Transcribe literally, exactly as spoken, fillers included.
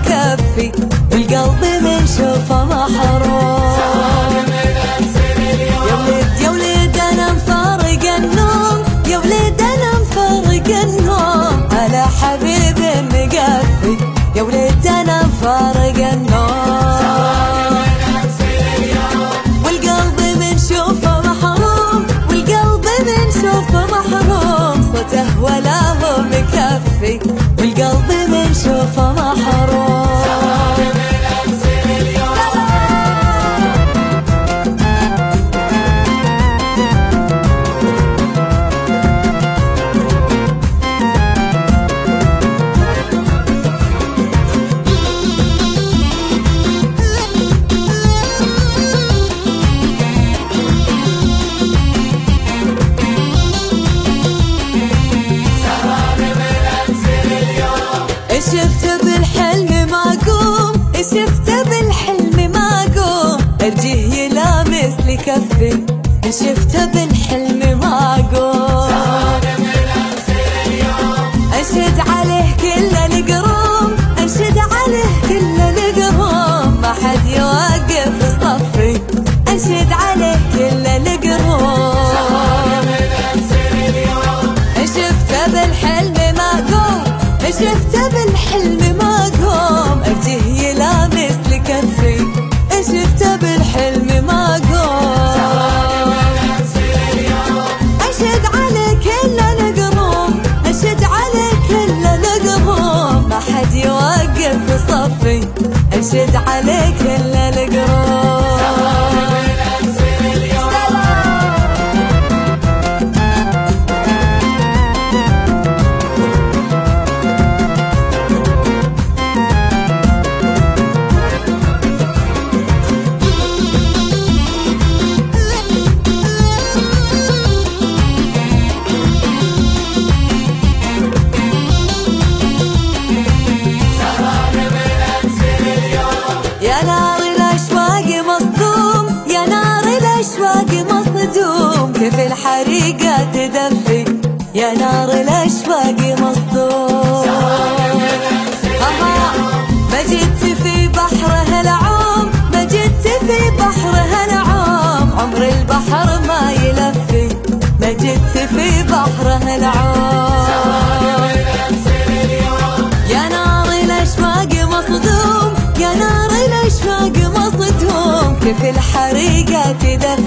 مكفي، والقلب من شوفه محروم. يا ولد يا ولد انا مفارق النوم، يا ولد انا مفارق النوم على حبيب مقفي، يا ولد انا مفارق النوم. والقلب من شوفه محروم، والقلب من شوفه محروم، صوته ولا هو مكفي، والقلب من شوفه محروم. شفت بالحلم معقوم، شفت بالحلم معقوم، ارجيه يلامس لي كفي، شفت بالحلم معقوم. انشد عليه كل القروم، انشد عليه كل القروم، ما حد يوقف صفي، انشد عليه كل القروم. شفت بالحلم معقوم، شفت بالحلم معقوم، ارجيه يلامس لي كفي، شفت بالحلم معقوم. انشد على كل القروم، انشد على كل القروم، ما حد يوقف صفي، انشد على كل القروم. يا نار الأشواق مصدوم، يا نار الأشواق مصدوم، كيف الحريقة تدفي، يا نار الأشواق مصدوم. ما جيت في بحرها العوم، ما جيت في بحرها العوم، عمر البحر ما يلفي، ما جيت في بحرها العوم. يا نار الأشواق مصدوم، يا نار الأشواق مصدوم، كيف الحريقة تدفي.